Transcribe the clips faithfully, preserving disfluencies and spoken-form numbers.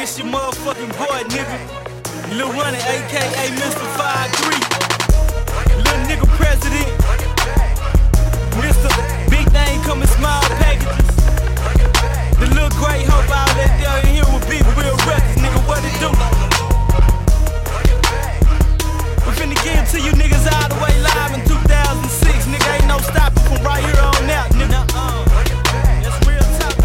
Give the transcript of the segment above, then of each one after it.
It's your motherfucking boy, nigga. Lil Runny, aka Mister five three. Lil nigga president. Mister Big Thing come in small packages. The little great hope out there in here with Big Real Records, nigga. What it do? We finna give it to you niggas all the way live in two thousand six. Nigga, ain't no stopping from right here on out, nigga. That's real top.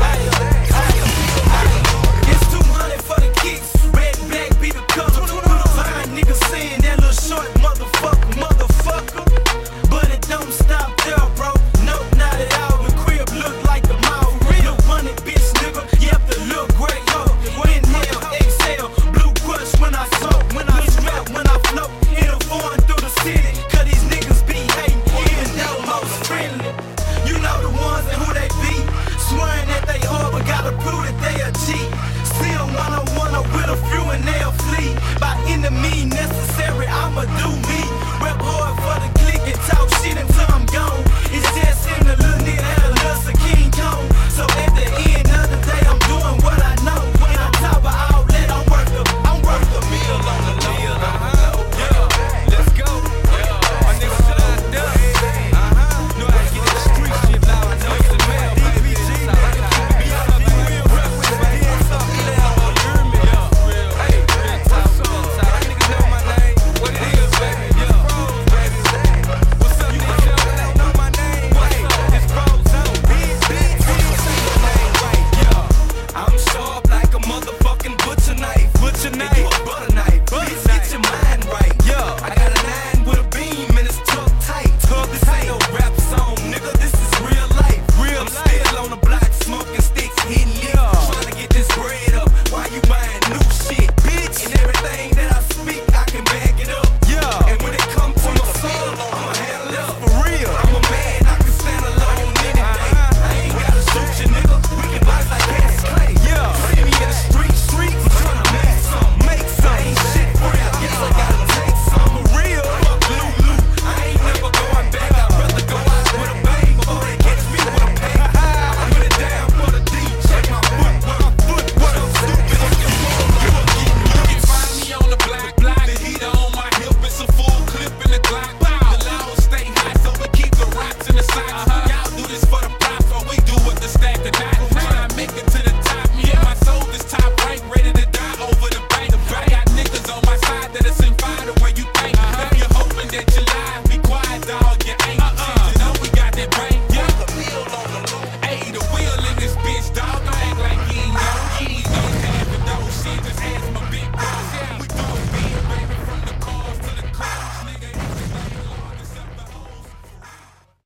It's two hundred for the kicks. Red back be the color. Fine nigga saying that little short motherfucker, motherfucker. But it don't stop there, bro. Nope, not at all. The crib look like the mall. Real money, bitch, nigga. Yep, the look great, yo. Inhale, exhale. Blue crush when I smoke. When I rap, when I float. Interforeign through the city. Cause these niggas be hating, even though most friendly. You know the ones and who they be. Swearing that they hard, but gotta prove that they a G. Still one-on-one with a few and they'll flee. By any means necessary, I'ma do me. Rap hard for the click and talk shit until I'm gone. It's just in the little nigga that a little King Kong. So at the end of the day, I'm doing what I know. When on top of all that, I'm worth the, I'm worth the meal on the low. Uh-huh. Yeah, let's go. Yeah, my nigga shut up. Uh-huh. Know how to get the street shit loud. I know it's the man. D P G, nigga. Be out of the real rap with my hands up. You hear me? Yeah, real. Hey, real top. What's up? Niggas know my name. What it is, baby. Yeah, baby. What's up, niggas? Y'all know my name. What's up? It's Frozone. Big, big, big. Say your name right. Yeah, I'm sharp like a motherfucking butcher knife. Butcher knife. You a butter knife. Bitch, get your mind right. Yeah, I got a nine with a beam and it's tucked tight. This ain't no rap song, nigga. This is real life. Real I'm life. Still on the block smoking sticks, hitting yeah. Trying to get this bread up while you buying new shit, bitch. And everything that I speak, I can back it up. Yeah. And when it comes to my soul, I'ma handle it up. For real. I'm a man, I can stand alone anything. Uh-huh. I ain't gotta shoot you, nigga. We can box like Cass Clay. Yeah. See me in the street, street. I'm trying to make some, make some. I ain't shit free. I guess I gotta take some. For real. Fuck Lulu. I ain't never going back. I'd rather go out with a bang before they catch me with a bang. I put it down for the D. Check my foot, my foot. What I'm stupid on your phone. You will get me. You can find me on the black block. The heater on my hip. It's a full clip in the Glock. The loud stay high, so we keep the rocks in the socks. Y'all do this for the props, or we do with the stack the knot. Try to make it to the top. Me and my soul is top rank, ready to die over the bank. I got niggas on my side that is in fire the way you think. If you're hoping that you lie, be quiet, dog. You ain't. You know we got that brain. Yeah, the wheel on the low. Hey, the wheel in this bitch, dog.